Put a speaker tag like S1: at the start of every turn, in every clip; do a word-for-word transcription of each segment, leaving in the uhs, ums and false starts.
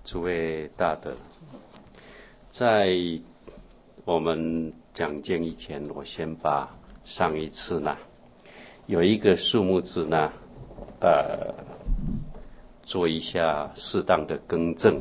S1: 诸位大德，在我们讲经以前，我先把上一次呢有一个数目字呢，呃，做一下适当的更正。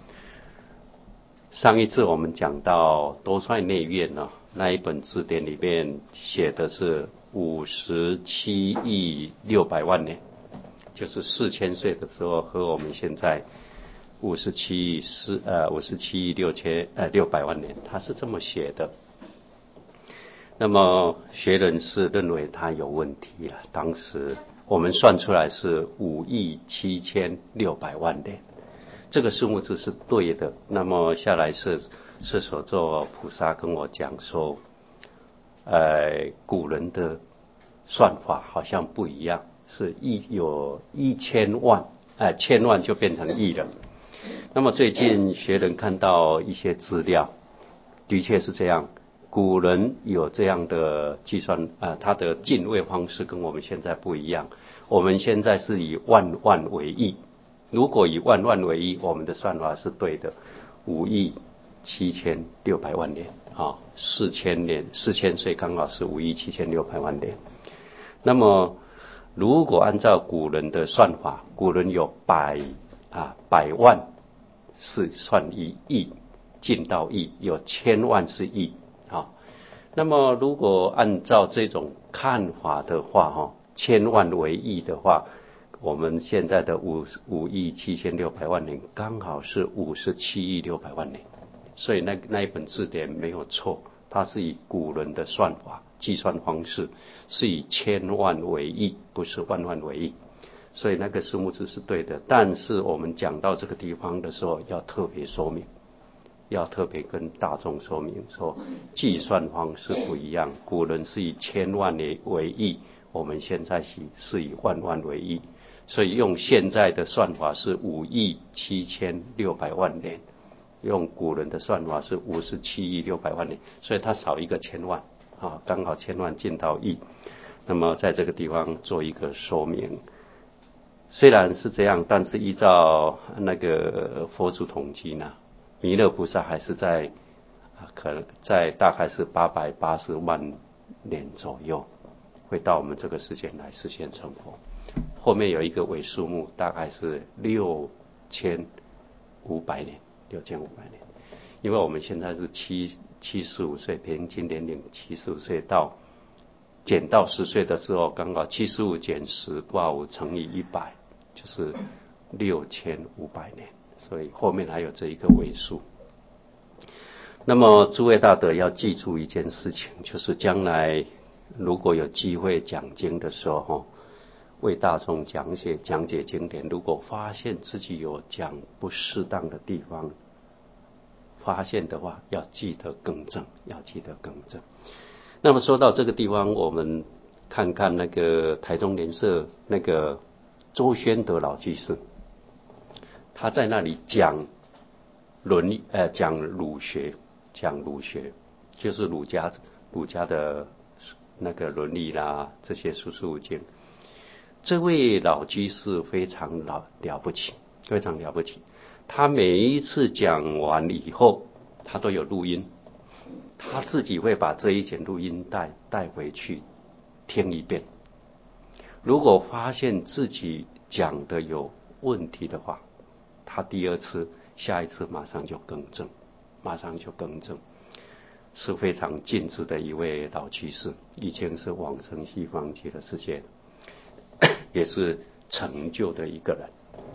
S1: 上一次我们讲到多帅内院呢，那一本字典里面写的是五十七亿六百万年，就是四千岁的时候和我们现在五十七亿四呃五十七亿六千呃六百万年，他是这么写的。那么学人是认为他有问题了，当时我们算出来是五亿七千六百万年，这个数目字是对的。那么下来是是所作菩萨跟我讲说，呃，古人的算法好像不一样，是一有一千万，呃，千万就变成亿了。那么最近学人看到一些资料，的确是这样。古人有这样的计算，呃，他的进位方式跟我们现在不一样。我们现在是以万万为亿，如果以万万为亿，我们的算法是对的，五亿七千六百万年啊，四千年，四千岁刚好是五亿七千六百万年。那么如果按照古人的算法，古人有百啊百万是算一亿，进到亿，有千万是亿。好，那么如果按照这种看法的话，哈，千万为亿的话，我们现在的五五亿七千六百万年刚好是五十七亿六百万年，所以那那一本字典没有错，它是以古人的算法计算方式，是以千万为亿，不是万万为亿，所以那个数目字是对的。但是我们讲到这个地方的时候，要特别说明。要特别跟大众说明说，计算方式不一样，古人是以千万年为亿，我们现在是是以万万为亿，所以用现在的算法是五亿七千六百万年，用古人的算法是五十七亿六百万年，所以它少一个千万啊，刚好千万进到亿。那么在这个地方做一个说明，虽然是这样，但是依照那个佛祖统计呢，弥勒菩萨还是在，可能在大概是八百八十万年左右，会到我们这个世界来实现成佛。后面有一个尾数目，大概是六千五百年，六千五百年。因为我们现在是七七十五岁，平均年龄七十五岁到减到十岁的时候，刚好七十五减十挂五乘以一百，就是六千五百年。所以后面还有这一个尾数。那么诸位大德要记住一件事情，就是将来如果有机会讲经的时候，为大众讲解讲解经典，如果发现自己有讲不适当的地方，发现的话要记得更正，要记得更正。那么说到这个地方，我们看看那个台中莲社那个周宣德老居士，他在那里讲伦理，呃，讲儒学，讲儒学，就是儒家儒家的那个伦理啦，这些书书五经。这位老居士非常了了不起，非常了不起。他每一次讲完以后，他都有录音，他自己会把这一卷录音带带回去听一遍。如果发现自己讲的有问题的话，他第二次、下一次马上就更正，马上就更正，是非常尽职的一位老居士，已经是往生西方极乐世界，也是成就的一个人。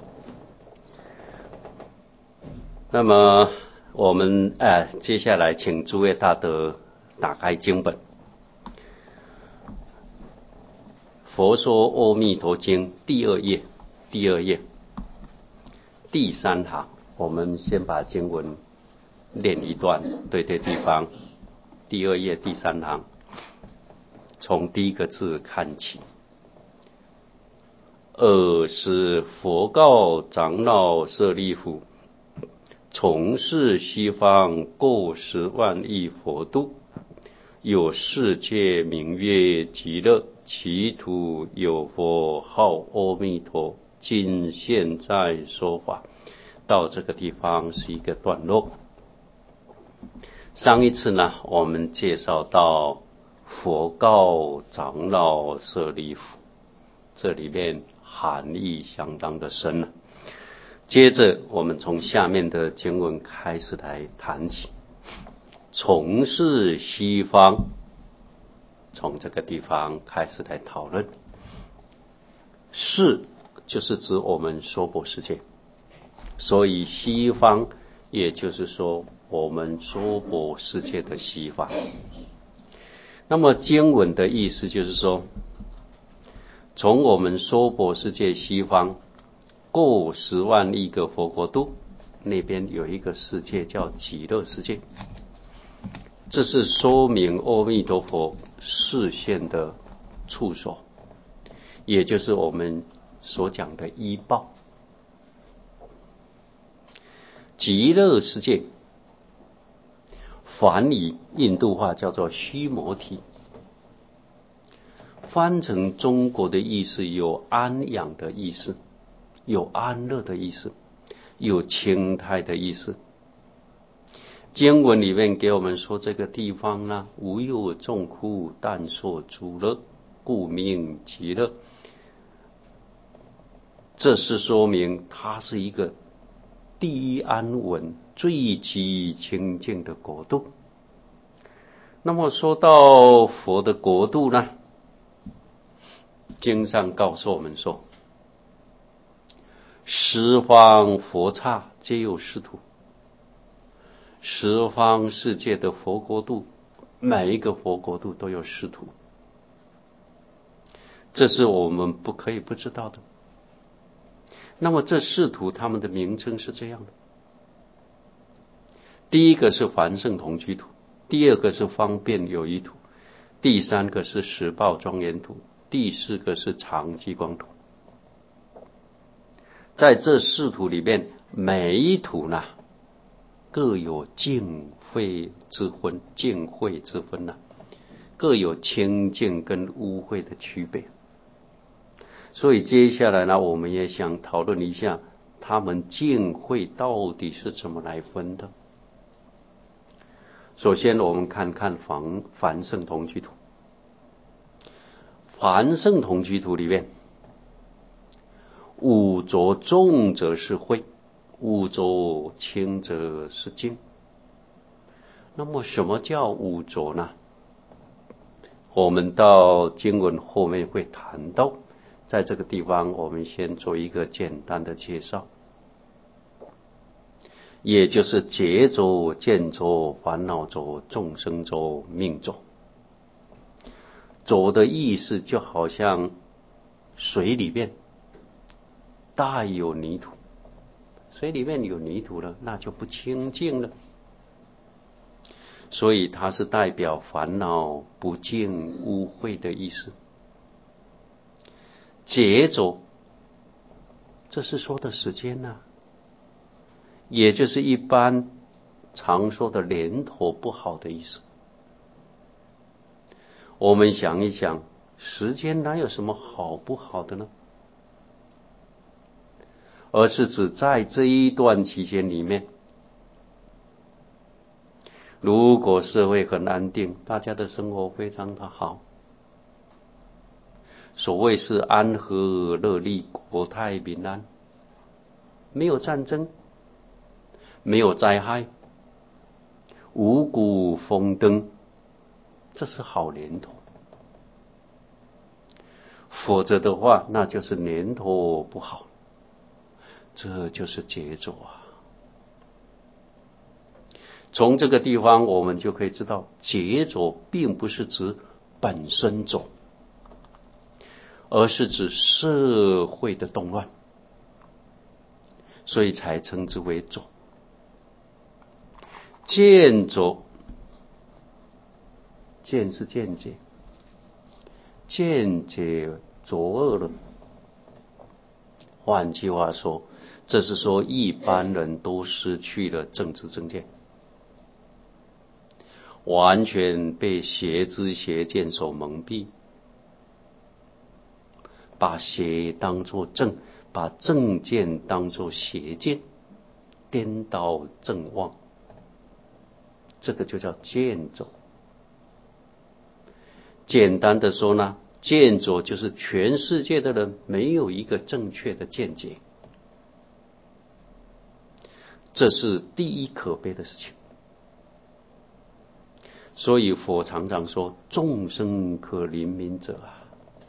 S1: 那么我们呃接下来请诸位大德打开经本，《佛说阿弥陀经》第二页，第二页。第三行，我们先把经文念一段，对对地方。第二页第三行，从第一个字看起。尔时佛告长老舍利弗：从事西方过十万亿佛度，有世界名曰极乐，其土有佛号阿弥陀，今现在说法。 到这个地方是一个段落。上一次呢，我们介绍到佛告长老舍利弗，这里面含义相当的深了。接着我们从下面的经文开始来谈起，从事西方，从这个地方开始来讨论。是就是指我们娑婆世界，所以西方也就是说我们娑婆世界的西方。那么经文的意思就是说，从我们娑婆世界西方过十万亿个佛国度，那边有一个世界叫极乐世界，这是说明阿弥陀佛视线的处所，也就是我们所讲的依报。极乐世界梵语印度话叫做须摩提，翻成中国的意思有安养的意思，有安乐的意思，有清泰的意思。经文里面给我们说，这个地方呢，无有众苦，但受诸乐，故名极乐。这是说明它是一个第一安稳、最极清净的国度。那么说到佛的国度呢，经上告诉我们说，十方佛刹皆有是土，十方世界的佛国度，每一个佛国度都有是土，这是我们不可以不知道的。那么这是土他们的名称是这样的，第一个是凡圣同居土，第二个是方便有余土，第三个是十报庄严土，第四个是常寂光土。在这四土里面，每一土呢各有净秽之分，净秽之分呢、啊、各有清净跟污秽的区别。所以接下来呢，我们也想讨论一下他们净秽到底是怎么来分的。首先我们看看凡凡圣同居土。凡圣同居土里面，五浊重则是秽，五浊轻则是净。那么什么叫五浊呢？我们到经文后面会谈到，在这个地方我们先做一个简单的介绍，也就是劫浊、见浊、烦恼浊、众生浊、命浊。浊的意思就好像水里面带有泥土，水里面有泥土了，那就不清净了，所以它是代表烦恼不净污秽的意思。劫浊，这是说的时间啊，也就是一般常说的年头不好的意思。我们想一想，时间哪有什么好不好的呢？而是指在这一段期间里面，如果社会很安定，大家的生活非常的好，所谓是安和乐利，国泰民安，没有战争，没有灾害，五谷丰登，这是好年头。否则的话，那就是年头不好，这就是劫浊啊。从这个地方我们就可以知道，劫浊并不是指本身浊，而是指社会的动乱，所以才称之为浊。见浊，见是见解，见解浊恶了。换句话说，这是说一般人都失去了正知正见，完全被邪知邪见所蒙蔽，把邪当作正，把正见当作邪见， 颠倒正妄，这个就叫见浊。简单的说呢，见浊就是全世界的人没有一个正确的见解，这是第一可悲的事情。所以佛常常说众生可怜悯者啊，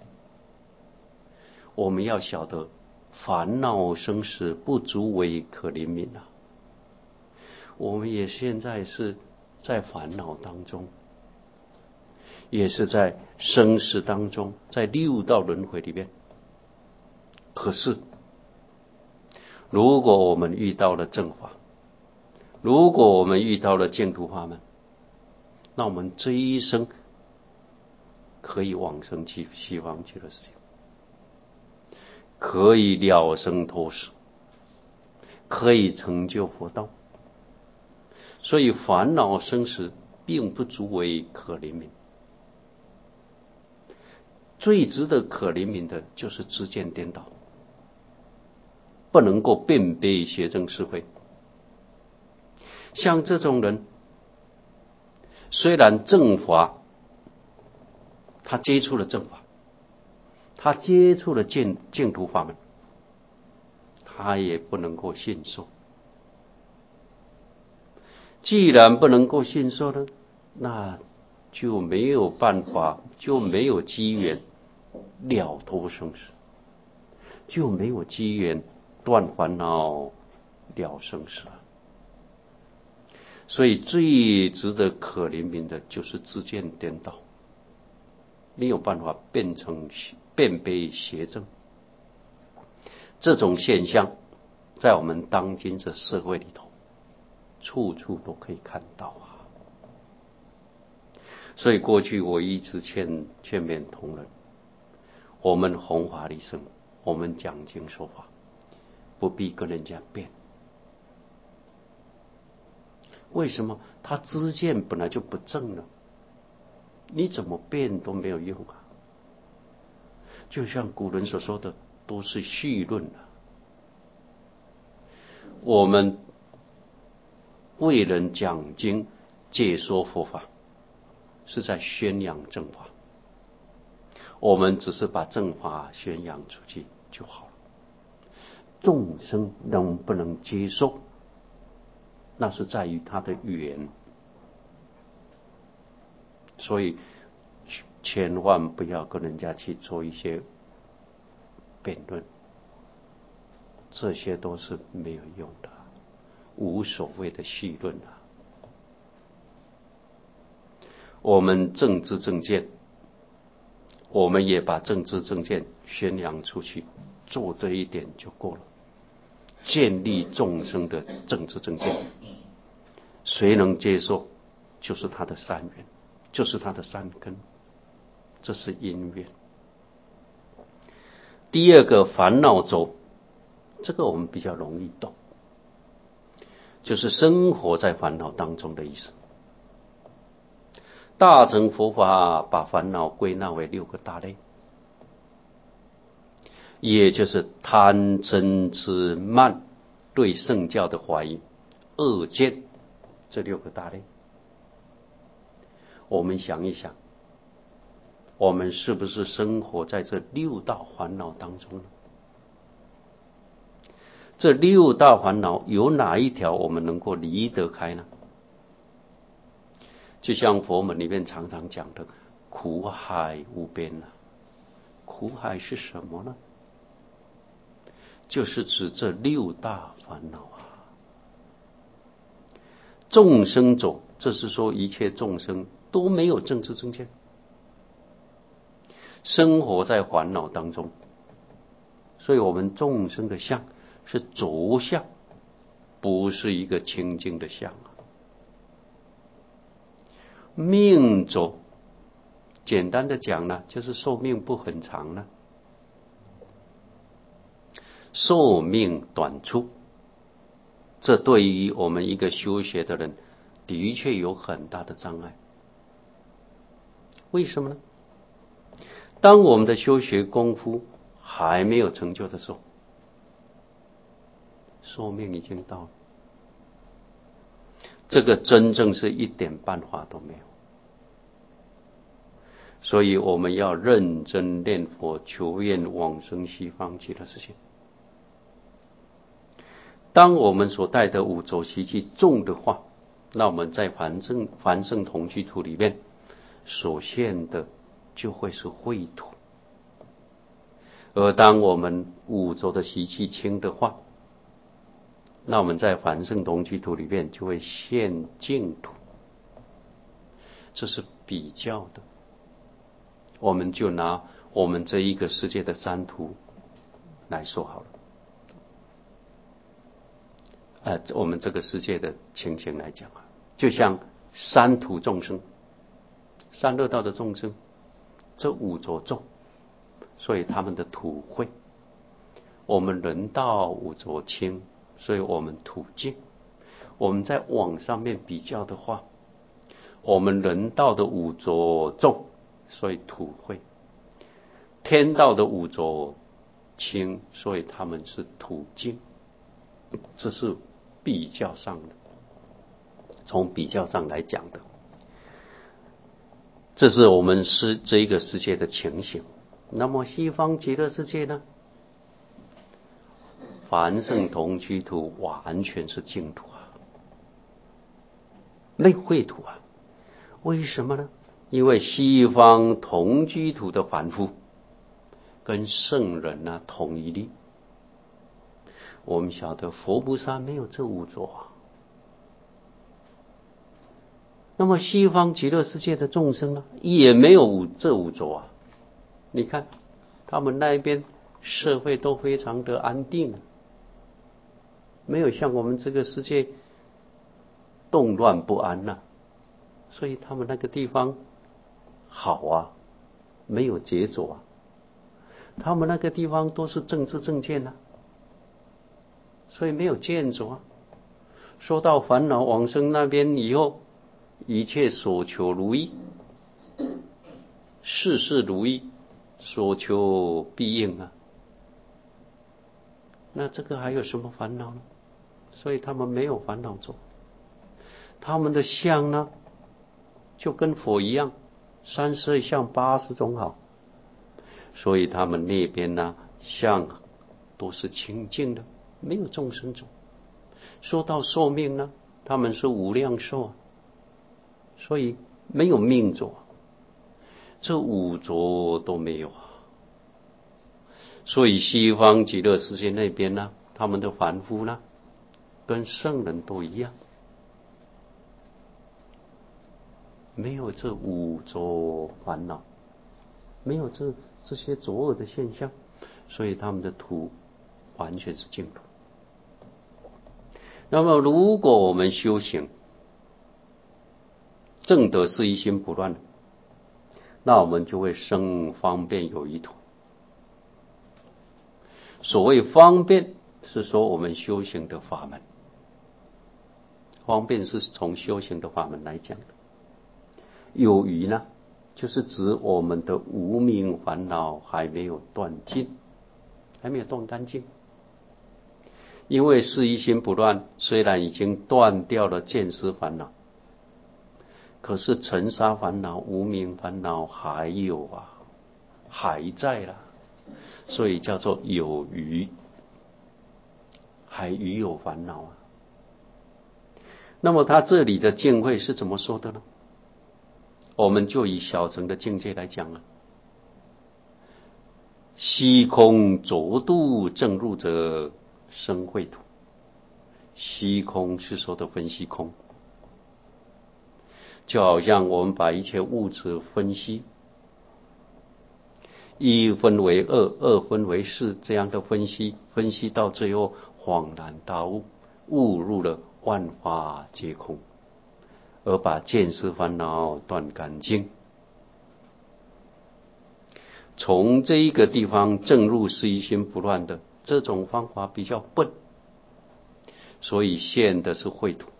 S1: 我们要晓得烦恼生死不足为可怜悯啊。我们也现在是在烦恼当中，也是在生死当中，在六道轮回里面。可是如果我们遇到了正法，如果我们遇到了净土法门，那我们这一生可以往生去西方极乐世界，可以了生脱死，可以成就佛道。所以烦恼生死并不足为可怜悯，最值得可怜悯的就是知见颠倒，不能够辨别邪正是非。像这种人，虽然正法他接触了正法，他接触了净净土法门，他也不能够信受。既然不能够信受呢，那就没有办法，就没有机缘了脱生死，就没有机缘断烦恼了生死。所以最值得可怜悯的就是知见颠倒，没有办法变成辨别邪正。这种现象在我们当今的社会里头处处都可以看到啊。所以过去我一直劝劝勉同仁，我们弘法利生，我们讲经说法，不必跟人家辩。为什么？他知见本来就不正了，你怎么辩都没有用啊。就像古人所说的，都是绪论啊。我们为人讲经解说佛法，是在宣扬正法，我们只是把正法宣扬出去就好了。众生能不能接受，那是在于他的缘。所以千万不要跟人家去做一些辩论，这些都是没有用的，无所谓的绪论啊。我们正知正见，我们也把正知正见宣扬出去，做这一点就够了。建立众生的正知正见，谁能接受，就是他的善缘，就是他的善根，这是因缘。第二个烦恼浊，这个我们比较容易懂，就是生活在烦恼当中的意思。大乘佛法把烦恼归纳为六个大类，也就是贪嗔痴慢对圣教的怀疑、恶见，这六个大类。我们想一想，我们是不是生活在这六大烦恼当中呢？这六大烦恼有哪一条我们能够离得开呢？就像佛门里面常常讲的苦海无边啊。苦海是什么呢？就是指这六大烦恼啊。众生浊，这是说一切众生都没有正知正见，生活在烦恼当中，所以我们众生的相是浊相，不是一个清净的相啊。命浊，简单的讲呢，就是寿命不很长呢，寿命短促，这对于我们一个修学的人的确有很大的障碍。为什么呢？当我们的修学功夫还没有成就的时候，寿命已经到了， 这个真正是一点办法都没有。所以我们要认真念佛，求愿往生西方极乐世界。当我们所带的五浊习气重的话，那我们在凡圣凡圣同居土里面所现的就会是秽土。而当我们五浊的习气轻的话，那我们在凡圣同居土里面就会现净土。这是比较的。我们就拿我们这一个世界的三途来说好了。呃，我们这个世界的情形来讲啊，就像三途众生，三恶道的众生，这五浊重，所以他们的土秽；我们人道五浊轻，所以我们土净。我们在网上面比较的话，我们人道的五浊重，所以土秽；天道的五浊轻，所以他们是土净。这是比较上的，从比较上来讲的，这是我们是这一个世界的情形。那么西方极乐世界呢？凡圣同居土完全是净土啊，没有秽土啊。为什么呢？因为西方同居土的凡夫跟圣人啊同一力。我们晓得佛菩萨没有这五浊啊。那么西方极乐世界的众生呢，也没有五这五浊啊。你看他们那边社会都非常的安定，没有像我们这个世界动乱不安啊，所以他们那个地方好啊，没有劫浊啊。他们那个地方都是政治正见啊，所以没有见浊啊。说到烦恼往生那边以后，一切所求如意，事事如意，所求必应啊。那这个还有什么烦恼呢？所以他们没有烦恼做。他们的相呢，就跟佛一样，三十二相八十种好。所以他们那边呢，相都是清净的，没有众生种。说到寿命呢，他们是无量寿啊，所以没有命浊，这五浊都没有啊。所以西方极乐世界那边呢，他们的凡夫呢，跟圣人都一样，没有这五浊烦恼，没有这这些浊恶的现象，所以他们的土完全是净土。那么如果我们修行正得是一心不乱，那我们就会生方便有余土。所谓方便，是说我们修行的法门，方便是从修行的法门来讲的。有余呢，就是指我们的无明烦恼还没有断尽，还没有断干净。因为是一心不乱，虽然已经断掉了见思烦恼，可是尘沙烦恼、无明烦恼还有啊，还在啦，所以叫做有余，还余有烦恼啊。那么他这里的净慧是怎么说的呢？我们就以小乘的境界来讲啊，虚空浊度正入者生秽土。虚空是说的分析空，就好像我们把一切物质分析，一分为二，二分为四，这样的分析，分析到最后恍然大悟，悟入了万法皆空，而把见思烦恼断干净。从这一个地方正入是一心不乱的这种方法比较笨，所以现的是秽土。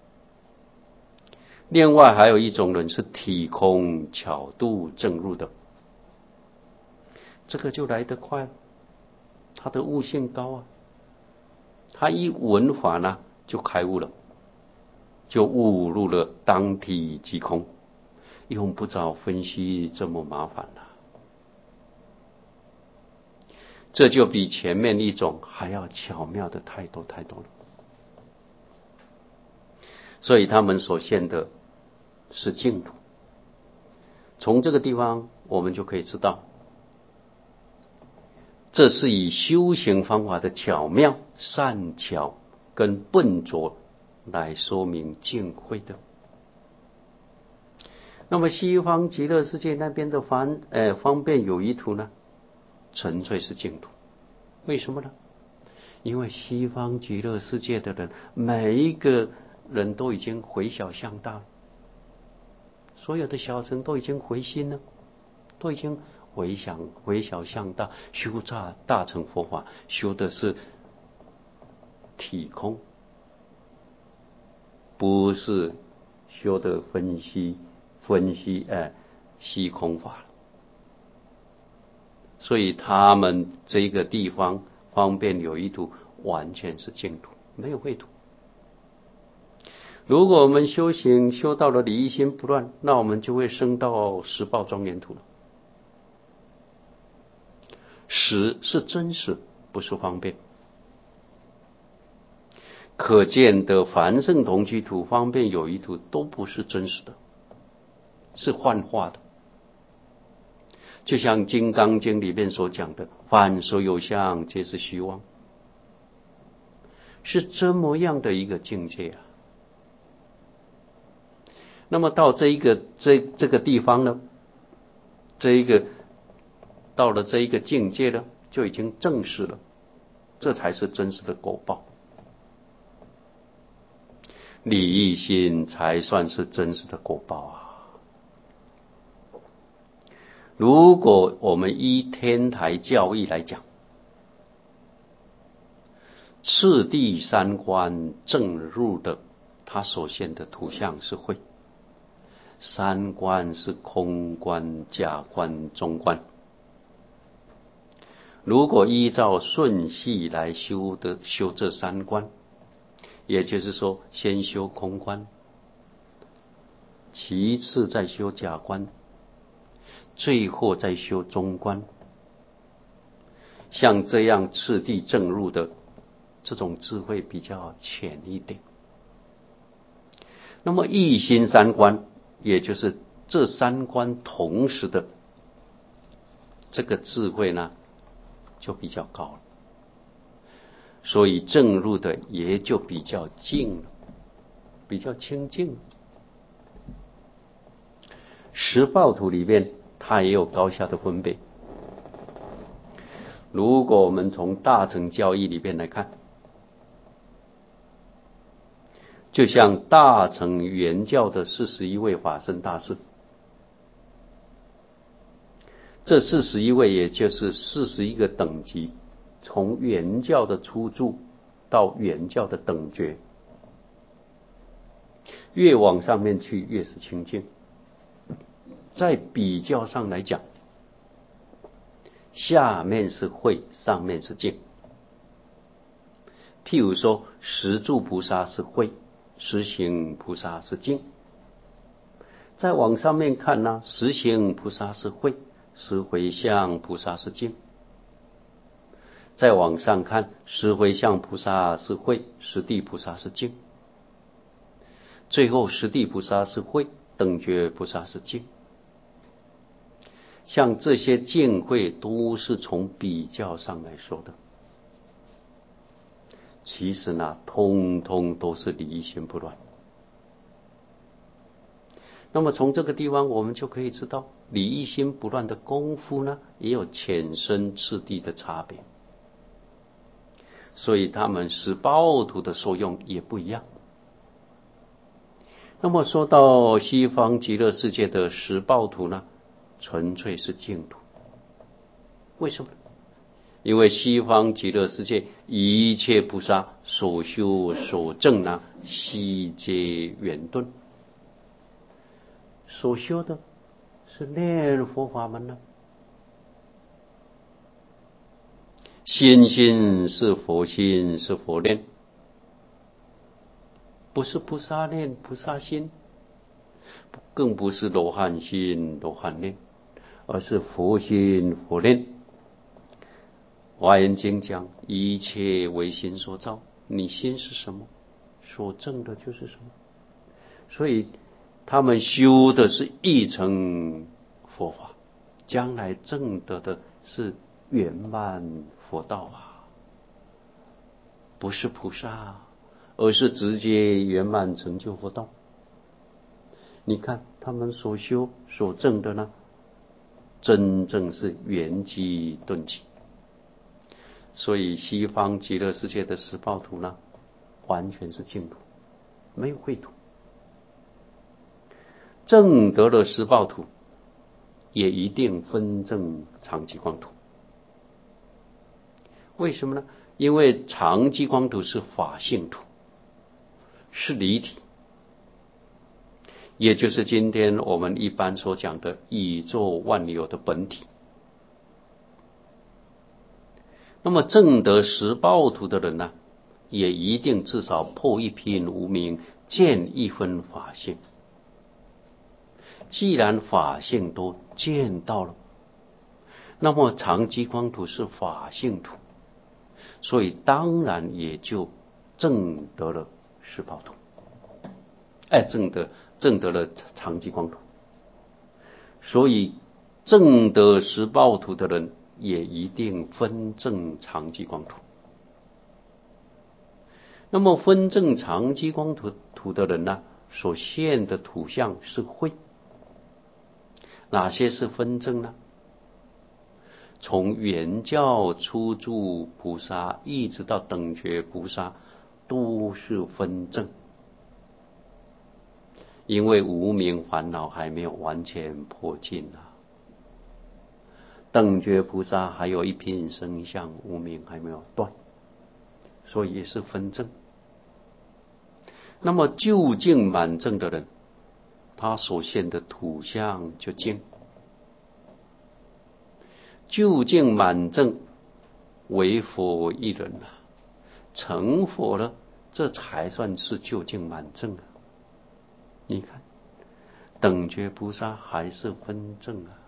S1: 另外还有一种人是体空巧度正入的，这个就来得快了，他的悟性高啊，他一闻法呢就开悟了， 就误入了当体即空，用不着分析这么麻烦了。这就比前面一种还要巧妙的太多太多了。所以他们所现的是净土。从这个地方我们就可以知道，这是以修行方法的巧妙、善巧跟笨拙来说明净慧的。那么西方极乐世界那边的方呃方便有余土呢，纯粹是净土。为什么呢？因为西方极乐世界的人，每一个人都已经回小向大了，所有的小乘都已经回心了，都已经回想回小向大，修大大乘佛法，修的是体空，不是修的分析分析呃虚空法了。所以他们这个地方方便有余土完全是净土，没有秽土。如果我们修行修到了离一心不乱，那我们就会升到十报庄严土了。实是真实，不是方便。可见的凡圣同居土、方便有余土都不是真实的，是幻化的。就像《金刚经》里面所讲的，凡所有相，皆是虚妄，是这么样的一个境界啊。那么到这一个这这个地方呢，这一个到了这一个境界呢，就已经证实了，这才是真实的果报。理一心才算是真实的果报啊。如果我们依天台教义来讲，次第三观正入的，他所现的图像是慧。三观是空观、假观、中观。如果依照顺序来修的修这三观，也就是说，先修空观，其次再修假观，最后再修中观。像这样次第正入的这种智慧比较浅一点。那么一心三观，也就是这三观同时的这个智慧呢，就比较高了。所以正入的也就比较静了，比较清净。十报土里面它也有高下的分别。如果我们从大乘教义里面来看，就像大乘原教的四十一位法身大士，这四十一位也就是四十一个等级，从原教的初住到原教的等觉，越往上面去越是清净。在比较上来讲，下面是慧，上面是净。譬如说十住菩萨是慧，十行菩萨是净。再往上面看呢，十行菩萨是慧，十回向菩萨是净。再往上看，十回向菩萨是慧，十地菩萨是净。最后十地菩萨是慧，等觉菩萨是净。像这些净慧都是从比较上来说的，其实呢，通通都是理一心不乱。那么从这个地方我们就可以知道，理一心不乱的功夫呢，也有浅深次第的差别，所以他们十报土的受用也不一样。那么说到西方极乐世界的十报土呢，纯粹是净土。为什么？因为西方极乐世界一切菩萨所修所证呢，悉皆圆顿。所修的是念佛法门呢，心心是佛心，是佛念，不不是菩萨念、菩萨心，更不是罗汉心、罗汉念，而是佛心、佛念。华严经讲，一切唯心所造，你心是什么，所证的就是什么。所以他们修的是一乘佛法，将来证得的是圆满佛道啊，不是菩萨，而是直接圆满成就佛道。你看他们所修所证的呢，真正是圆寂顿寂。所以西方极乐世界的十报土呢，完全是净土，没有秽土。证得了十报土，也一定分证常寂光土。为什么呢？因为常寂光土是法性土，是离体，也就是今天我们一般所讲的宇宙万有的本体。那么证得十报土的人呢，也一定至少破一品无明，见一分法性。既然法性都见到了，那么常寂光土是法性土，所以当然也就证得了十报土，哎，证得证得了常寂光土。所以证得十报土的人，也一定分证常寂光土。那么分证常寂光土土的人呢，所现的土相是慧。哪些是分证呢？从原教初住菩萨一直到等觉菩萨，都是分证。因为无明烦恼还没有完全破尽啊，等觉菩萨还有一品生相无明还没有断，所以也是分证。那么究竟满证的人，他所现的土相就净。究竟满证为佛一人啊，成佛了，这才算是究竟满证啊。你看等觉菩萨还是分证啊。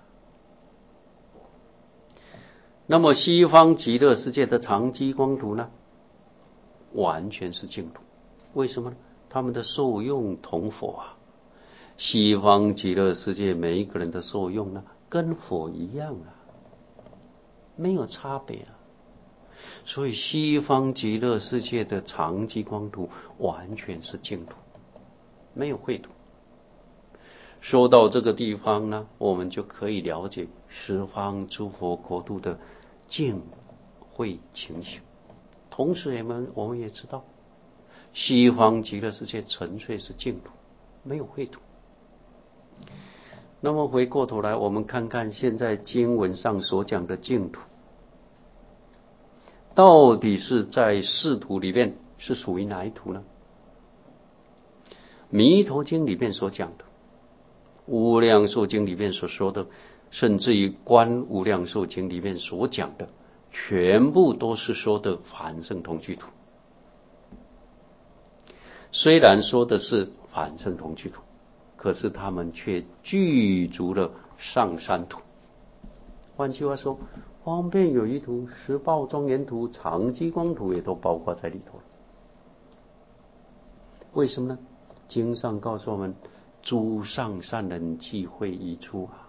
S1: 那么西方极乐世界的常寂光土呢，完全是净土。为什么呢？他们的受用同佛啊。西方极乐世界每一个人的受用呢，跟佛一样啊，没有差别啊。所以西方极乐世界的常寂光土完全是净土，没有秽土。说到这个地方呢，我们就可以了解十方诸佛国度的净慧情形。同时我们我们也知道，西方极乐世界纯粹是净土，没有秽土。那么回过头来，我们看看现在经文上所讲的净土，到底是在四土里面是属于哪一土呢？弥陀经里面所讲的，无量寿经里面所说的，甚至于观无量寿经里面所讲的，全部都是说的凡圣同居土。虽然说的是凡圣同居土，可是他们却具足了上三土。换句话说，方便有余土、十报庄严土、常寂光土也都包括在里头了。为什么呢？经上告诉我们，诸上善人聚会一处啊。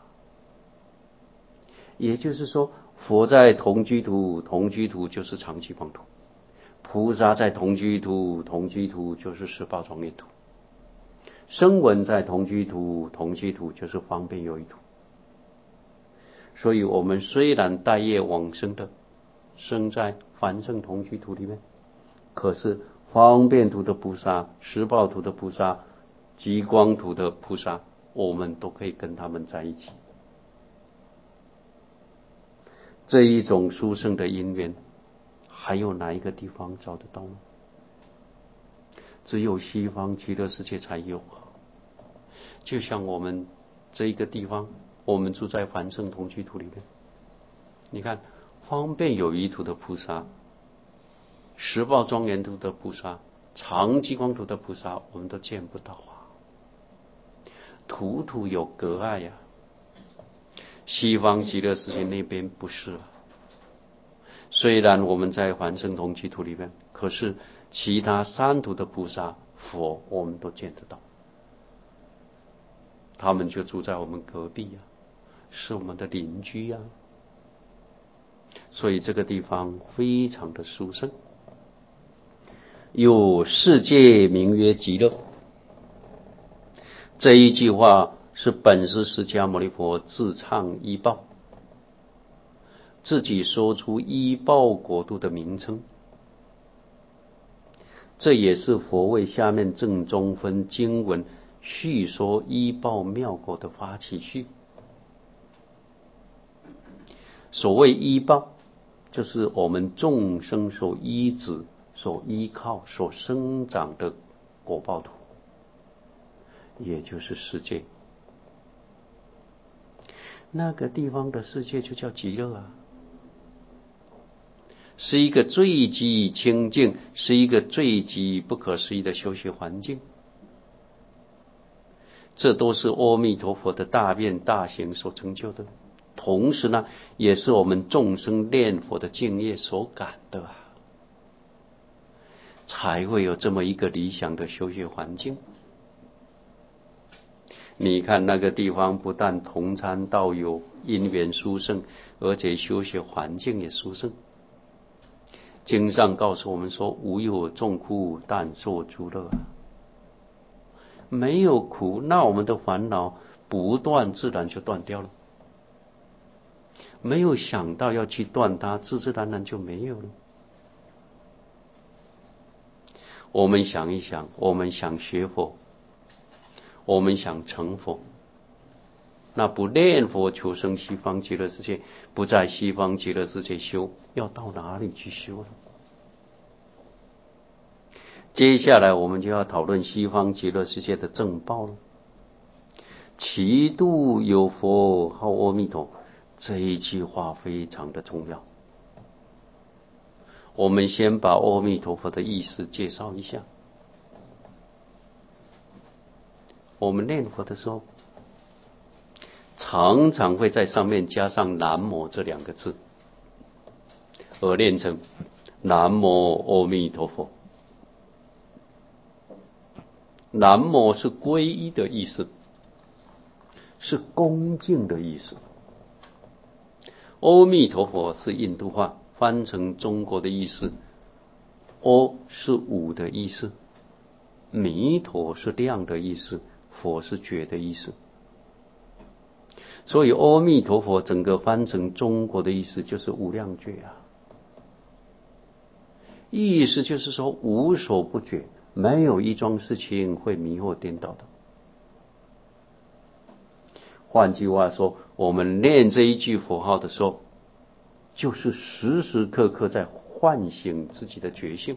S1: 也就是说，佛在同居土，同居土就是常寂光土；菩萨在同居土，同居土就是十报庄严土；声闻在同居土，同居土就是方便有余土。所以我们虽然带业往生的生在凡圣同居土里面，可是方便土的菩萨、十报土的菩萨、极光土的菩萨，我们都可以跟他们在一起。这一种殊胜的因缘，还有哪一个地方找得到呢？只有西方极乐世界才有啊。就像我们这一个地方，我们住在凡圣同居土里面，你看方便有余土的菩萨、十报庄严土的菩萨， 常寂光图的菩萨我们都见不到啊，土土有隔碍呀、啊。西方极乐世界那边不是啊。虽然我们在凡圣同居土里面，可是其他三土的菩萨佛我们都见得到，他们就住在我们隔壁啊，是我们的邻居啊。所以这个地方非常的殊胜。有世界名曰极乐，这一句话是本师释迦牟尼佛自唱依报，自己说出依报国度的名称。这也是佛为下面正中分经文叙说依报妙国的发起序。所谓依报，就是我们众生所依止、所依靠、所生长的果报土，也就是世界。那个地方的世界就叫极乐啊，是一个最极清净，是一个最极不可思议的修学环境。这都是阿弥陀佛的大愿大行所成就的，同时呢，也是我们众生念佛的敬业所感的啊，才会有这么一个理想的修学环境。你看那个地方不但同参道友因缘殊胜，而且修学环境也殊胜。经上告诉我们说，无有众苦，但作诸乐啊。没有苦，那我们的烦恼不断自然就断掉了。没有想到要去断它，自自然然就没有了。我们想一想，我们想学佛，我们想成佛，那不念佛求生西方极乐世界，不在西方极乐世界修，要到哪里去修呢？接下来我们就要讨论西方极乐世界的正报了。其度有佛号阿弥陀，这一句话非常的重要。我们先把阿弥陀佛的意思介绍一下。我们念佛的时候，常常会在上面加上南无这两个字，而念成南无阿弥陀佛。南无是皈依的意思，是恭敬的意思。阿弥陀佛是印度话，翻成中国的意思，阿是无的意思，弥陀是量的意思，佛是觉的意思。所以阿弥陀佛整个翻成中国的意思就是无量觉啊，意思就是说无所不觉，没有一桩事情会迷惑颠倒的。换句话说，我们念这一句佛号的时候，就是时时刻刻在唤醒自己的觉性，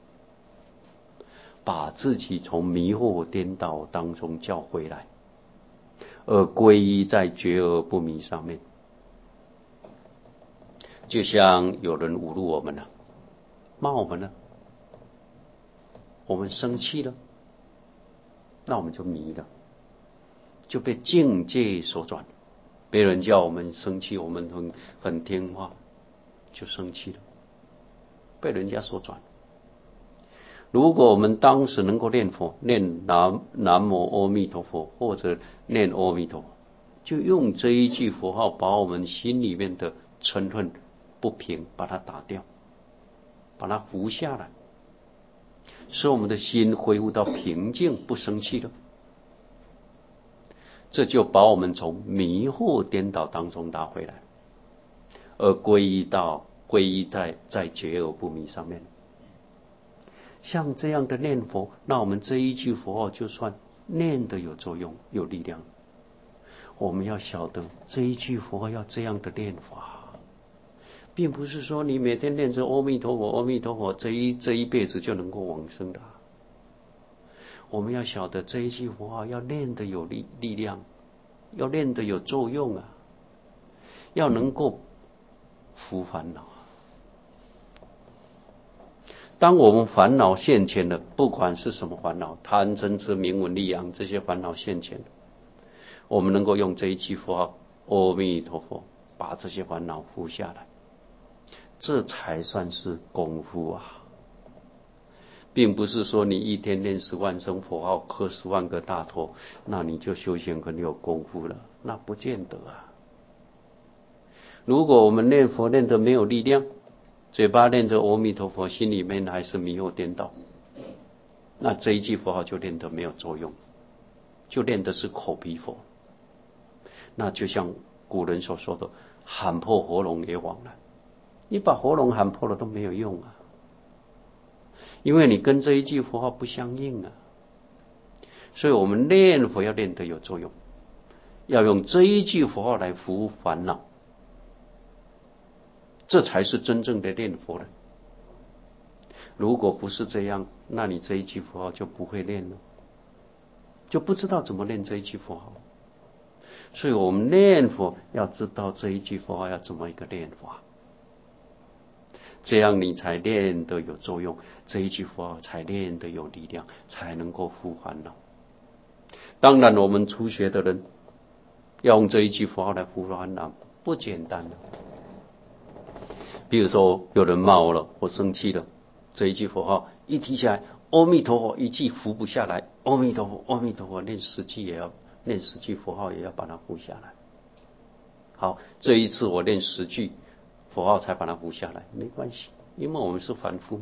S1: 把自己从迷惑颠倒当中叫回来，而皈依在觉而不迷上面。就像有人侮辱我们了，骂我们了，我们生气了，那我们就迷了，就被境界所转。别人叫我们生气，我们很很听话，就生气了，被人家所转。如果我们当时能够念佛，念南南无阿弥陀佛，或者念阿弥陀佛，就用这一句佛号把我们心里面的嗔恨不平把它打掉，把它扶下来，使我们的心恢复到平静，不生气了。这就把我们从迷惑颠倒当中拉回来，而皈依到皈依在在觉而不迷上面。像这样的念佛，那我们这一句佛号就算念的有作用有力量。我们要晓得这一句佛号要这样的念法，并不是说你每天念着阿弥陀佛阿弥陀佛，这一这一辈子就能够往生的。我们要晓得这一句佛号要念的有力力量，要念的有作用啊，要能够伏烦恼。 当我们烦恼现前了，不管是什么烦恼，贪嗔痴名闻利养这些烦恼现前了，我们能够用这一句佛号阿弥陀佛把这些烦恼伏下来，这才算是功夫啊。并不是说你一天念十万声佛号，磕十万个大头，那你就修行很有功夫了，那不见得啊。如果我们念佛念得没有力量，嘴巴念着阿弥陀佛，心里面还是迷惑颠倒，那这一句佛号就念得没有作用，就念的是口皮佛。那就像古人所说的，喊破喉咙也枉然。你把喉咙喊破了都没有用啊，因为你跟这一句佛号不相应啊。所以我们念佛要念得有作用，要用这一句佛号来伏烦恼，这才是真正的念佛人。如果不是这样，那你这一句佛号就不会念了，就不知道怎么念这一句佛号。所以我们念佛要知道这一句佛号要怎么一个念法，这样你才练得有作用，这一句佛号才练得有力量，才能够伏烦恼。当然我们初学的人要用这一句佛号来伏烦恼不简单了。比如说有人骂我了，我生气了，这一句佛号一提起来，阿弥陀佛一句伏不下来，阿弥陀佛阿弥陀佛念十句也要念十句佛号也要把它伏下来。好，这一次我念十句佛号才把它伏下来，没关系，因为我们是凡夫嘛。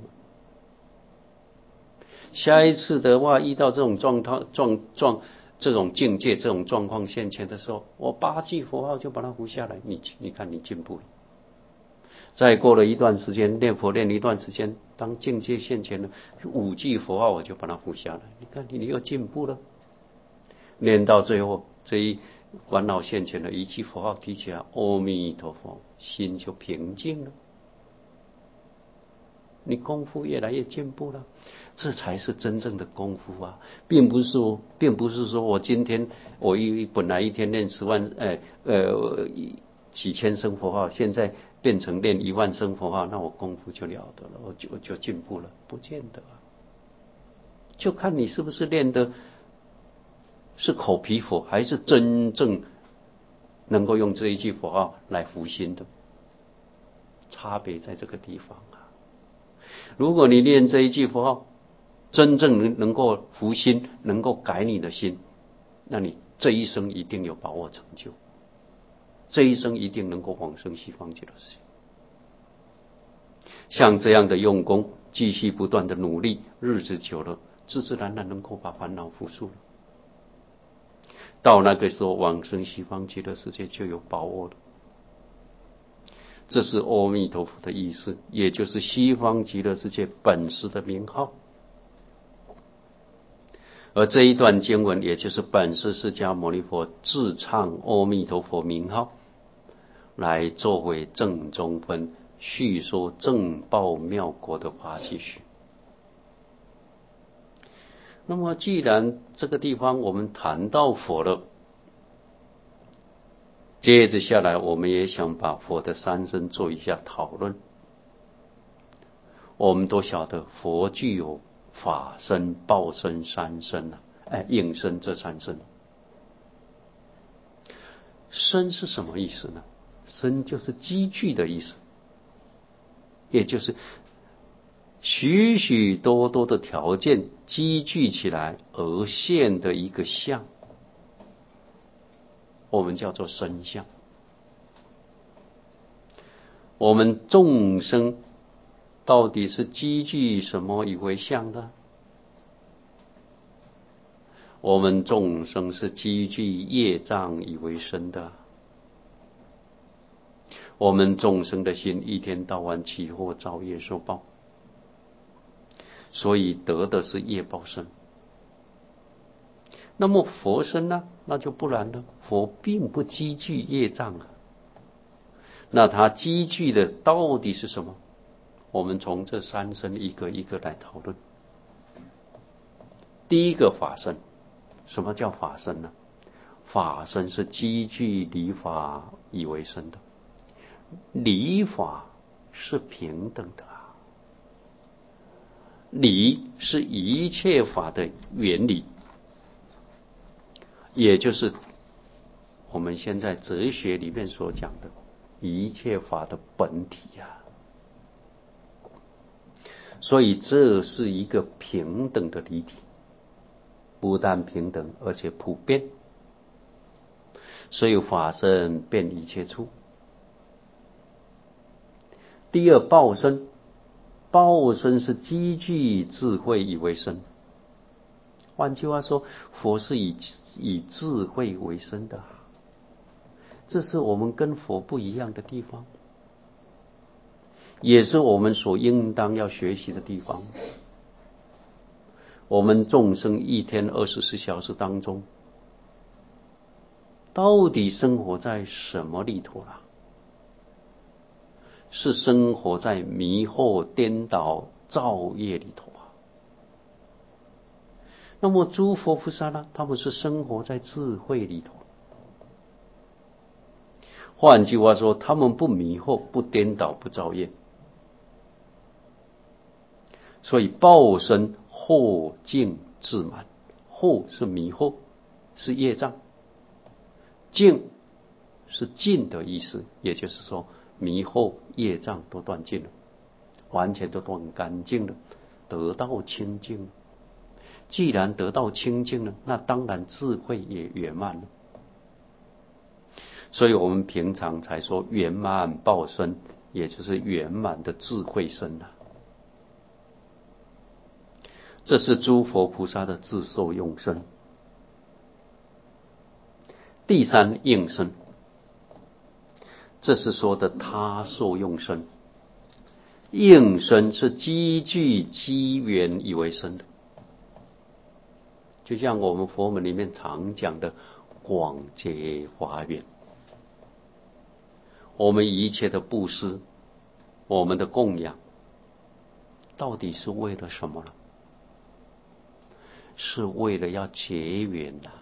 S1: 下一次的话，遇到这种状况、状状这种境界、这种状况现前的时候，我八句佛号就把它伏下来。你你看你进步了。再过了一段时间，念佛念一段时间，当境界现前了，五句佛号我就把它伏下来。你看你又进步了。念到最后，这一烦恼现前了，一句佛号提起来，阿弥陀佛，心就平静了。你功夫越来越进步了，这才是真正的功夫啊，并不是说，并不是说我今天我一本来一天练十万，呃呃几千声佛号，现在变成练一万声佛号，那我功夫就了得了，我就就进步了，不见得啊，就看你是不是练的是口皮佛，还是真正能够用这一句佛号来伏心的，差别在这个地方啊。如果你练这一句佛号，真正能能够伏心，能够改你的心，那你这一生一定有把握成就，这一生一定能够往生西方极乐世界。像这样的用功，继续不断的努力，日子久了，自自然然能够把烦恼伏住了。到那个时候，往生西方极乐世界就有把握了。这是阿弥陀佛的意思，也就是西方极乐世界本师的名号。而这一段经文，也就是本师释迦牟尼佛自唱阿弥陀佛名号，来作为正中分，叙说正报妙果的法继续。那么既然这个地方我们谈到佛了，接着下来我们也想把佛的三身做一下讨论。我们都晓得佛具有法身、报身、三身啊，哎，应身这三身。身是什么意思呢？身就是积聚的意思，也就是许许多多的条件积聚起来而现的一个相，我们叫做身相。我们众生到底是积聚什么以为相呢？我们众生是积聚业障以为身的。我们众生的心一天到晚起祸造业受报，所以得的是业报身。那么佛身呢？那就不然了，佛并不积聚业障啊。那它积聚的到底是什么？我们从这三身一个一个来讨论。第一个法身，什么叫法身呢？法身是积聚理法以为身的，理法是平等的啊。 理是一切法的原理，也就是我们现在哲学里面所讲的一切法的本体啊。所以这是一个平等的理体，不但平等，而且普遍。所以法身遍一切处。第二，报身，报身是积聚智慧以为身。换句话说，佛是以以智慧为身的，这是我们跟佛不一样的地方，也是我们所应当要学习的地方。我们众生一天二十四小时当中，到底生活在什么里头啦？是生活在迷惑颠倒造业里头啊。那么诸佛菩萨呢？他们是生活在智慧里头。换句话说，他们不迷惑、不颠倒、不造业。所以报身惑净自满，惑是迷惑，是业障；净是尽的意思，也就是说迷惑业障都断尽了，完全都断干净了，得到清净。既然得到清净了，那当然智慧也圆满了。所以我们平常才说圆满报身，也就是圆满的智慧身啊。这是诸佛菩萨的自受用身。第三，应身，这是说的他受用身。应身是积聚机缘以为身的，就像我们佛门里面常讲的广结华缘。我们一切的布施，我们的供养，到底是为了什么呢？是为了要结缘呐、啊。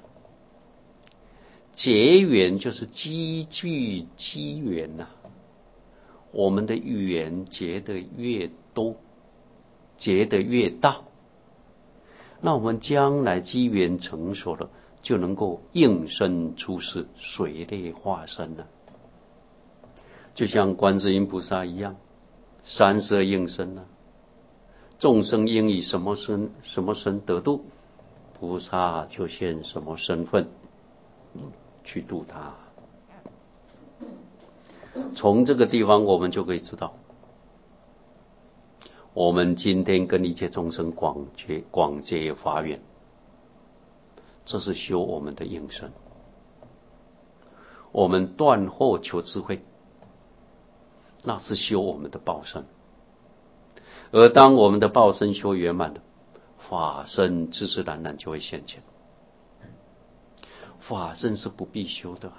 S1: 结缘就是积聚机缘呐、啊。我们的缘结得越多，结得越大，那我们将来机缘成熟了，就能够应身出世，随类化身了。就像观世音菩萨一样，三十二应身啊。众生应以什么身什么身得度，菩萨就现什么身份去度他。从这个地方我们就可以知道，我们今天跟一切众生广结广结法缘，这是修我们的应身。我们断惑求智慧，那是修我们的报身。而当我们的报身修圆满了，法身自自然然就会现前。法身是不必修的，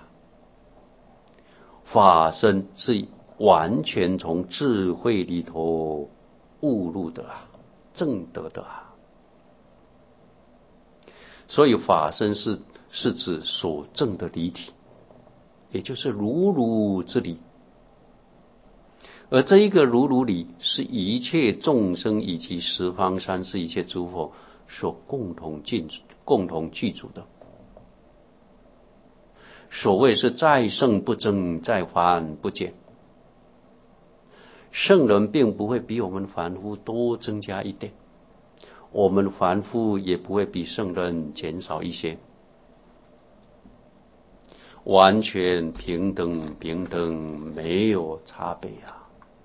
S1: 法身是完全从智慧里头悟入的啊，证得的啊。所以法身是是指所证的理体，也就是如如之理。而这一个如如理，是一切众生以及十方三世一切诸佛所共同具共同具足的。所谓是在圣不增，在凡不减。圣人并不会比我们凡夫多增加一点，我们凡夫也不会比圣人减少一些，完全平等平等，没有差别啊。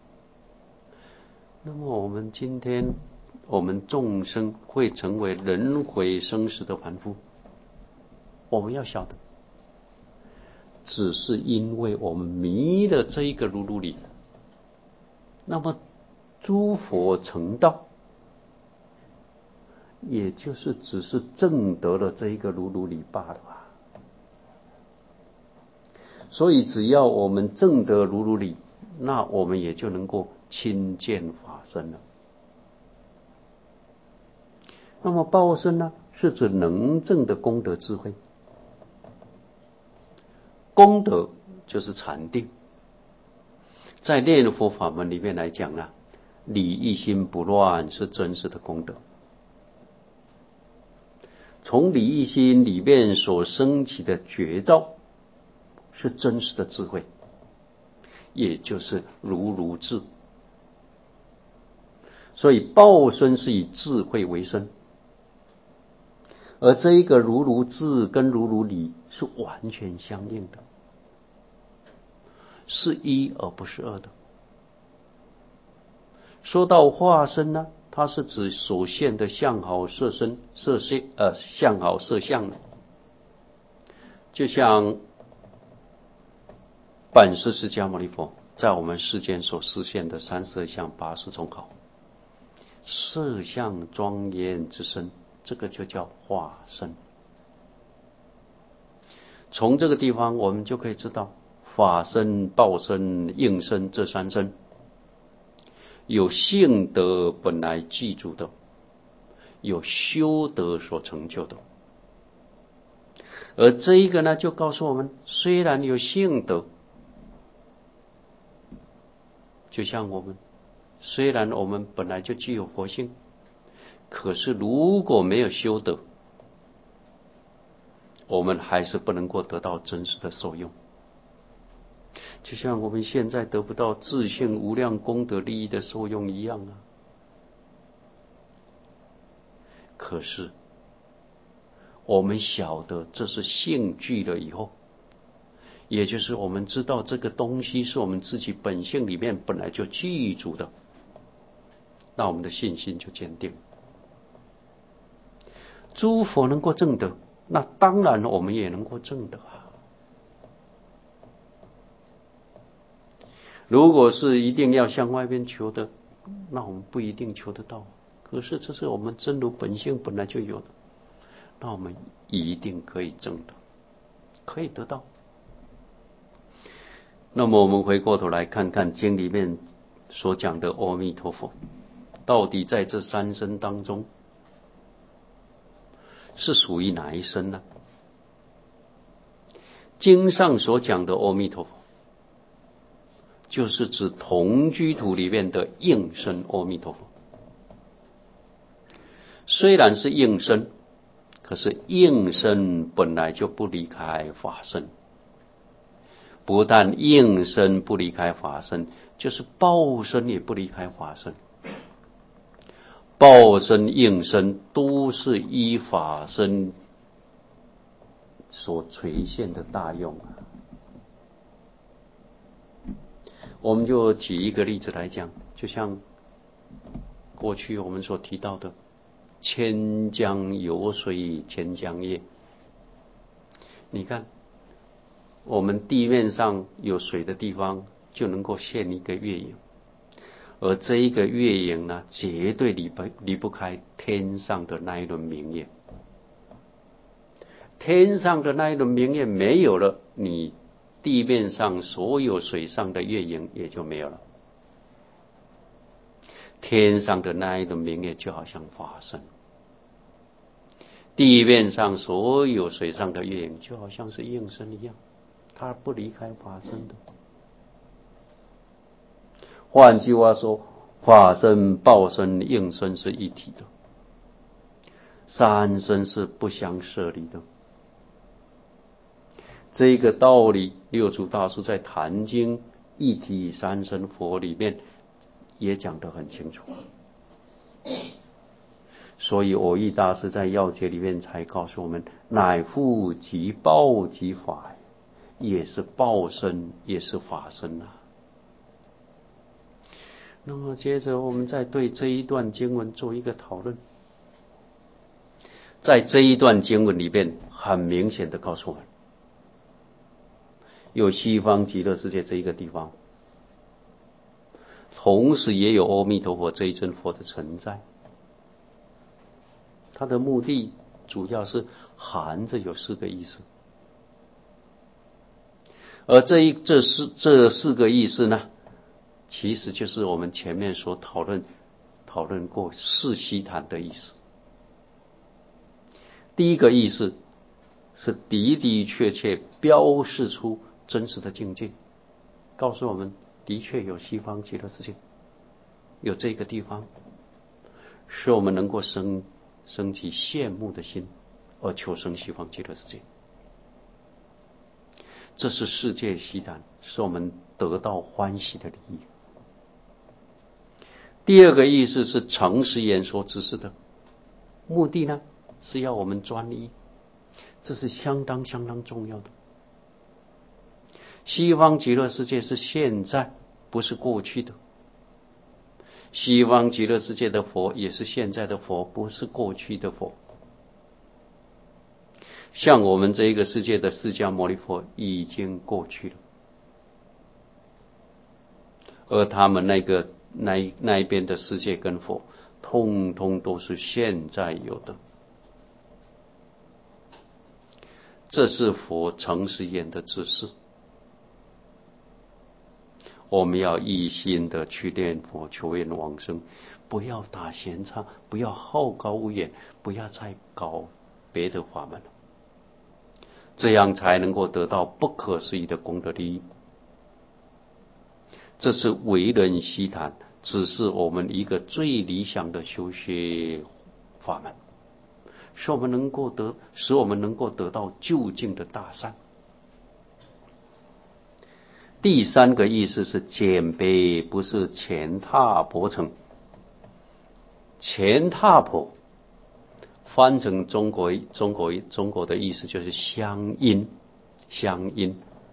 S1: 那么我们今天我们众生会成为轮回生死的凡夫，我们要晓得，只是因为我们迷了这一个如如理。那么诸佛成道，也就是只是证得了这一个如如理罢了啊。所以只要我们证得如如理，那我们也就能够亲见法身了。那么报身呢，是指能证的功德智慧。功德就是禅定，在念佛法门里面来讲啊， 理一心不乱是真实的功德。从理一心里面所升起的觉照是真实的智慧，也就是如如智。所以报身是以智慧为身，而这一个如如智跟如如理是完全相应的，是一而不是二的。说到化身呢，它是指所现的相好色身色相呃相好色相，就像本师释迦牟尼佛在我们世间所示现的三十二相八十种好，色相庄严之身，这个就叫化身。从这个地方我们就可以知道，法身、报身、应身这三身有性德本来具足的，有修德所成就的。而这一个呢，就告诉我们，虽然有性德，就像我们，虽然我们本来就具有佛性，可是如果没有修德，我们还是不能够得到真实的受用。就像我们现在得不到自性无量功德利益的受用一样啊。可是我们晓得这是性具了以后，也就是我们知道这个东西是我们自己本性里面本来就具足的，那我们的信心就坚定。诸佛能够证得，那当然我们也能够证得啊。如果是一定要向外边求的，那我们不一定求得到。可是这是我们真如本性本来就有的，那我们一定可以证得，可以得到。那么我们回过头来看看经里面所讲的阿弥陀佛，到底在这三身当中是属于哪一身呢？经上所讲的阿弥陀佛，就是指同居土里面的应身阿弥陀佛。虽然是应身，可是应身本来就不离开法身。不但应身不离开法身，就是报身也不离开法身。报身应身都是依法身所垂现的大用啊。我们就举一个例子来讲，就像过去我们所提到的千江有水千江月。你看我们地面上有水的地方就能够现一个月影，而这一个月影呢，绝对离不离不开天上的那一轮明月。天上的那一轮明月没有了，你地面上所有水上的月影也就没有了。天上的那一轮明月就好像法身，地面上所有水上的月影就好像是应身一样，它不离开法身的。换句话说，法身、报身、应身是一体的，三身是不相舍离的。这个道理，六祖大师在《坛经一体三身佛》里面也讲得很清楚。所以蕅益大师在要解里面才告诉我们，乃复即报即法，也是报身也是法身啊。那么接着我们再对这一段经文做一个讨论。在这一段经文里面很明显的告诉我们，有西方极乐世界这一个地方，同时也有阿弥陀佛这一尊佛的存在。它的目的主要是含着有四个意思，而这一这四这四个意思呢，其实就是我们前面所讨论讨论过四悉檀的意思。第一个意思是的的确确标示出真实的境界，告诉我们的确有西方极乐世界。 有这个地方，使我们能够生生起羡慕的心，而求生西方极乐世界。这是世界希谈，使我们得到欢喜的利益。第二个意思是诚实言说指示的目的呢，是要我们专一，这是相当相当重要的。西方极乐世界是现在，不是过去的。西方极乐世界的佛也是现在的佛，不是过去的佛。像我们这一个世界的释迦牟尼佛已经过去了，而他们那个那那一边的世界跟佛，通通都是现在有的。这是佛诚实言的指示。我们要一心的去念佛，求愿往生，不要打闲岔，不要好高骛远，不要再搞别的法门了，这样才能够得到不可思议的功德利益。这是为人希谈，只是我们一个最理想的修学法门，使我们能够得，使我们能够得到究竟的大善。第三个意思是简卑，不是前踏泊城。前踏泊翻成中国中国中国的意思就是乡音，乡音。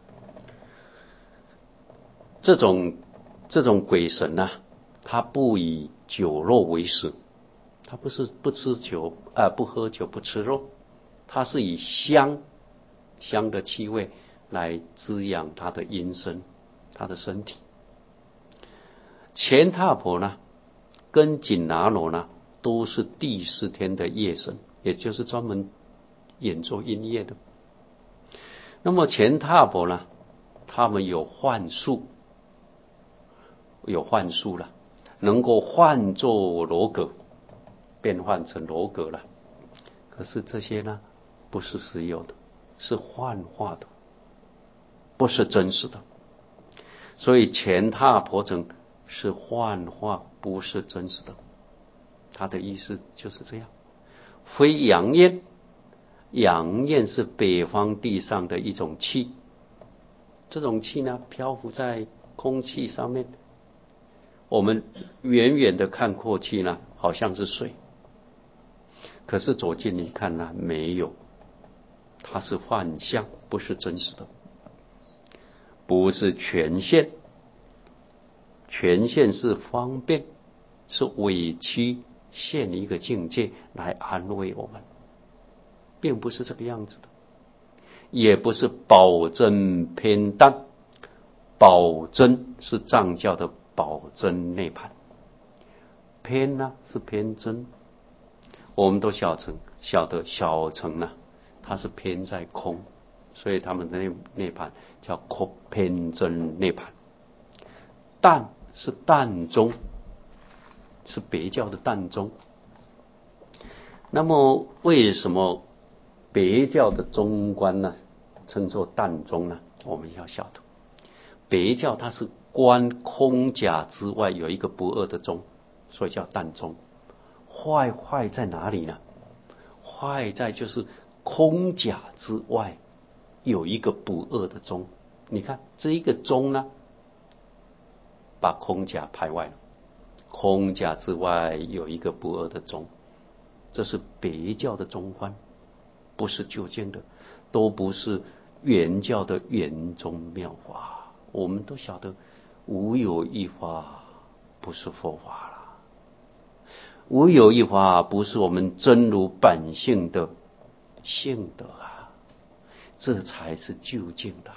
S1: 这种这种鬼神啊，他不以酒肉为食，他不是不吃酒啊、呃，不喝酒不吃肉，他是以香香的气味来滋养他的阴身，他的身体。前踏婆呢，跟紧拿罗呢，都是第四天的夜神，也就是专门演奏音乐的。那么前踏婆呢，他们有幻术，有幻术了，能够换作罗葛，变换成罗葛了。可是这些呢，不是实有的，是幻化的，不是真实的。所以前踏婆城是幻化，不是真实的。他的意思就是这样。非阳焰，阳焰是北方地上的一种气，这种气呢漂浮在空气上面，我们远远的看过去呢好像是水，可是走近你看呢没有，它是幻象，不是真实的，不是权限。权限是方便，是委屈现一个境界来安慰我们，并不是这个样子的，也不是保真偏淡。保真是藏教的保真内盘，偏呢是偏真。我们都晓得晓得小乘呢，它是偏在空，所以他们的内内盘叫空偏真内盘。淡是淡中，是别教的淡中。那么为什么别教的中观呢称作淡中呢？我们要晓得，别教它是观空假之外有一个不二的中，所以叫淡中。坏坏在哪里呢？坏在就是空假之外有一个不二的中。你看这一个中呢，把空假排外了，空假之外有一个不二的中，这是别教的中观，不是究竟的，都不是原教的圆中妙法。我们都晓得无有一法不是佛法了，无有一法不是我们真如本性的性德啊，这才是究竟的。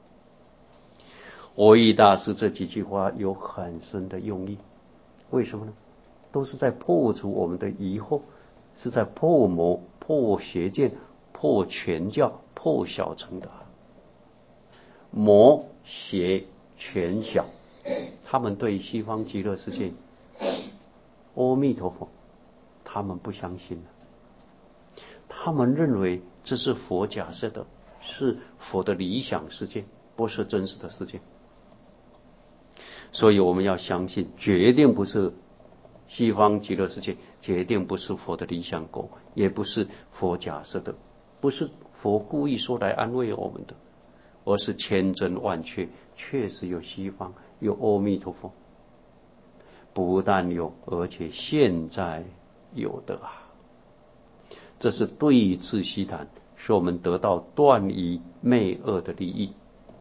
S1: 蕅益大师这几句话有很深的用意，为什么呢？都是在破除我们的疑惑，是在破魔、破邪见、破权教、破小乘的。魔、邪、权、小，他们对西方极乐世界、阿弥陀佛，他们不相信，他们认为这是佛假设的，是佛的理想世界，不是真实的世界。 所以我们要相信，决定不是西方极乐世界，决定不是佛的理想国，也不是佛假设的，不是佛故意说来安慰我们的，而是千真万确，确实有西方，有阿弥陀佛，不但有，而且现在有的啊。这是对治西谈，使我们得到断疑昧恶的利益。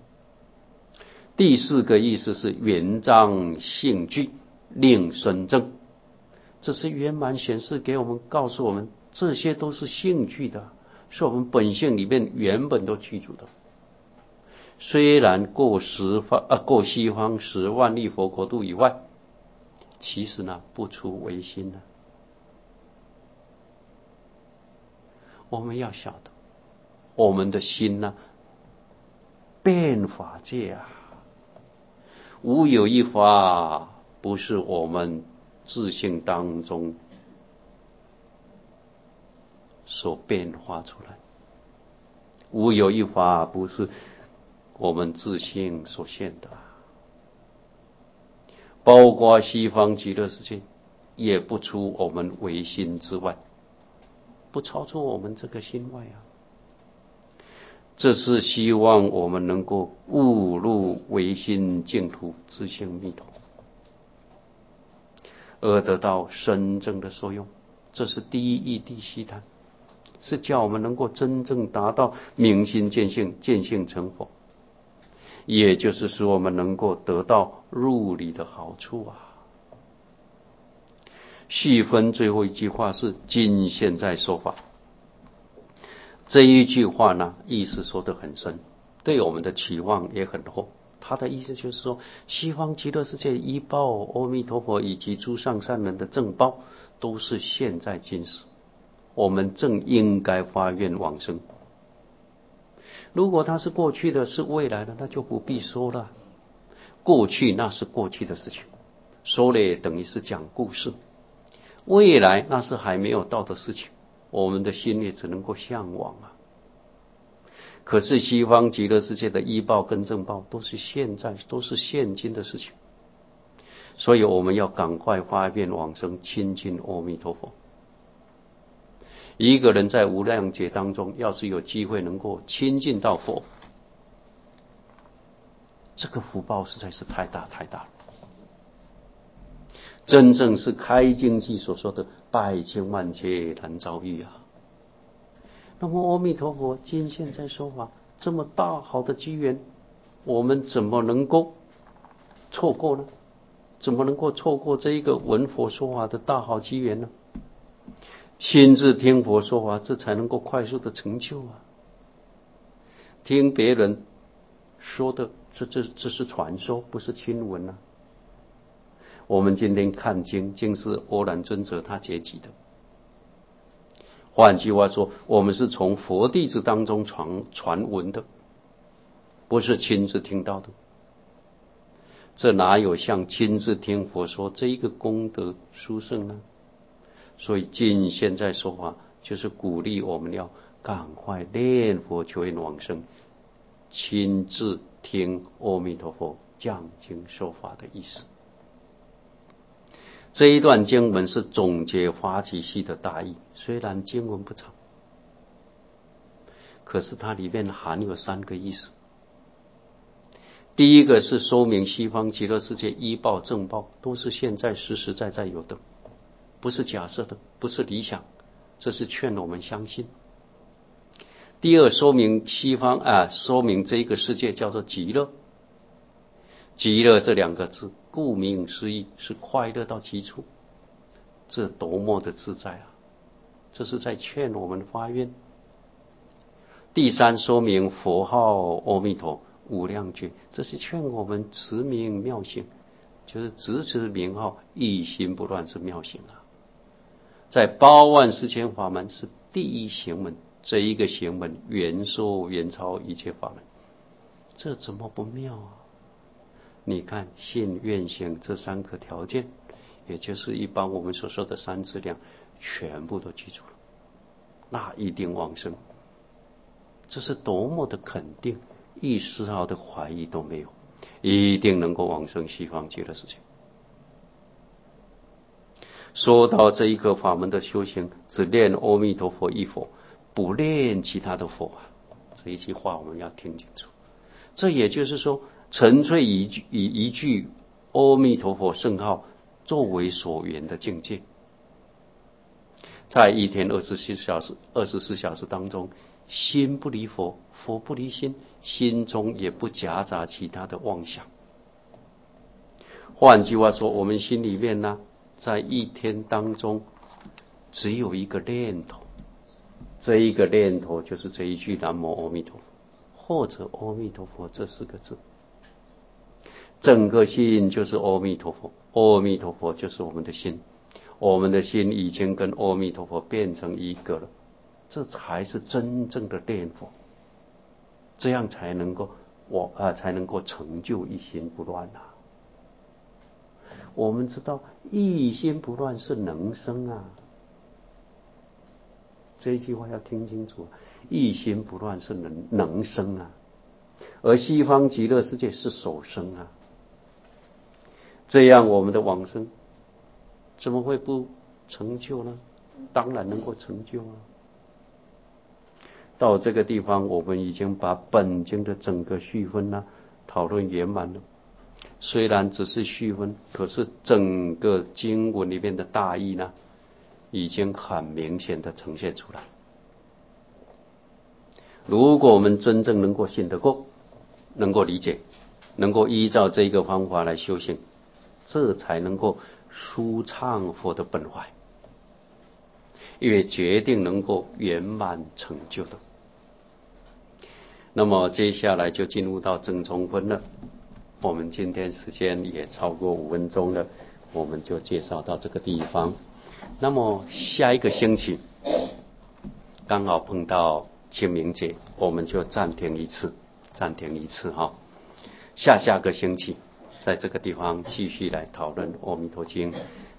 S1: 第四个意思是圆彰性具，令生正。这是圆满显示给我们，告诉我们这些都是性具的，是我们本性里面原本都具足的。虽然过十方啊，过西方十万亿佛国度以外，其实呢不出唯心呢。我们要晓得，我们的心呢，遍法界啊，无有一法不是我们自性当中所变化出来，无有一法不是我们自性所现的，包括西方极乐世界，也不出我们唯心之外，不超出我们这个心外啊。这是希望我们能够悟入唯心净土自性密头，而得到真正的受用。这是第一义谛悉谈，是叫我们能够真正达到明心见性，见性成佛，也就是使我们能够得到入理的好处啊。细分最后一句话是今现在说法，这一句话呢，意思说得很深，对我们的期望也很厚。他的意思就是说，西方极乐世界依报阿弥陀佛以及诸上善人的正报，都是现在今时，我们正应该发愿往生。如果它是过去的，是未来的，那就不必说了。过去那是过去的事情，说了等于是讲故事。未来那是还没有到的事情，我们的心也只能够向往啊。可是西方极乐世界的依报跟正报都是现在，都是现今的事情，所以我们要赶快发愿往生，亲近阿弥陀佛。一个人在无量劫当中，要是有机会能够亲近到佛，这个福报实在是太大太大了，真正是开经记所说的百千万劫难遭遇啊。那么阿弥陀佛今现在说法，这么大好的机缘，我们怎么能够错过呢？怎么能够错过这一个闻佛说法的大好机缘呢？亲自听佛说法，这才能够快速的成就啊。听别人说的，这这这是传说，不是亲闻啊。我们今天看经，经是阿难尊者他结集的。换句话说，我们是从佛弟子当中传传闻的，不是亲自听到的。这哪有像亲自听佛说这一个功德殊胜呢？所以今现在说法，就是鼓励我们要赶快念佛求愿往生，亲自听阿弥陀佛讲经说法的意思。这一段经文是总结法体系的大意，虽然经文不长，可是它里面含有三个意思。第一个是说明西方极乐世界依报正报都是现在实实在在有的，不是假设的，不是理想，这是劝我们相信。第二，说明西方啊，说明这个世界叫做极乐。极乐这两个字，顾名思义是快乐到极处，这多么的自在啊！这是在劝我们发愿。第三，说明佛号阿弥陀无量觉，这是劝我们持名妙行，就是直持名号，一心不乱是妙行啊。在八万四千法门是第一行门，这一个行门远说远超一切法门，这怎么不妙啊？你看信愿行这三个条件，也就是一般我们所说的三资粮，全部都记住了，那一定往生。这是多么的肯定，一丝毫的怀疑都没有。 一定能够往生西方极乐世界。说到这一个法门的修行，只念阿弥陀佛一佛，不念其他的佛啊，这一句话我们要听清楚。这也就是说，纯粹以一句以一句阿弥陀佛圣号作为所缘的境界，在一天二十四小时二十四小时当中，心不离佛，佛不离心，心中也不夹杂其他的妄想。换句话说，我们心里面呢，在一天当中只有一个念头，这一个念头就是这一句南无阿弥陀佛，或者阿弥陀佛这四个字，整个心就是阿弥陀佛，阿弥陀佛就是我们的心，我们的心已经跟阿弥陀佛变成一个了，这才是真正的念佛，这样才能够我啊才能够成就一心不乱啊。我们知道一心不乱是能生啊，这一句话要听清楚，一心不乱是能能生啊，而西方极乐世界是所生啊，这样我们的往生怎么会不成就呢？当然能够成就啊。到这个地方，我们已经把本经的整个序分呢讨论圆满了。虽然只是序分，可是整个经文里面的大意呢，已经很明显的呈现出来。如果我们真正能够信得过，能够理解，能够依照这个方法来修行，这才能够舒畅佛的本怀，也决定能够圆满成就的。那么接下来就进入到正宗分了。我们今天时间也超过五分钟了，我们就介绍到这个地方。那么下一个星期刚好碰到清明节，我们就暂停一次，暂停一次哈。下下个星期在这个地方继续来讨论《阿弥陀经》。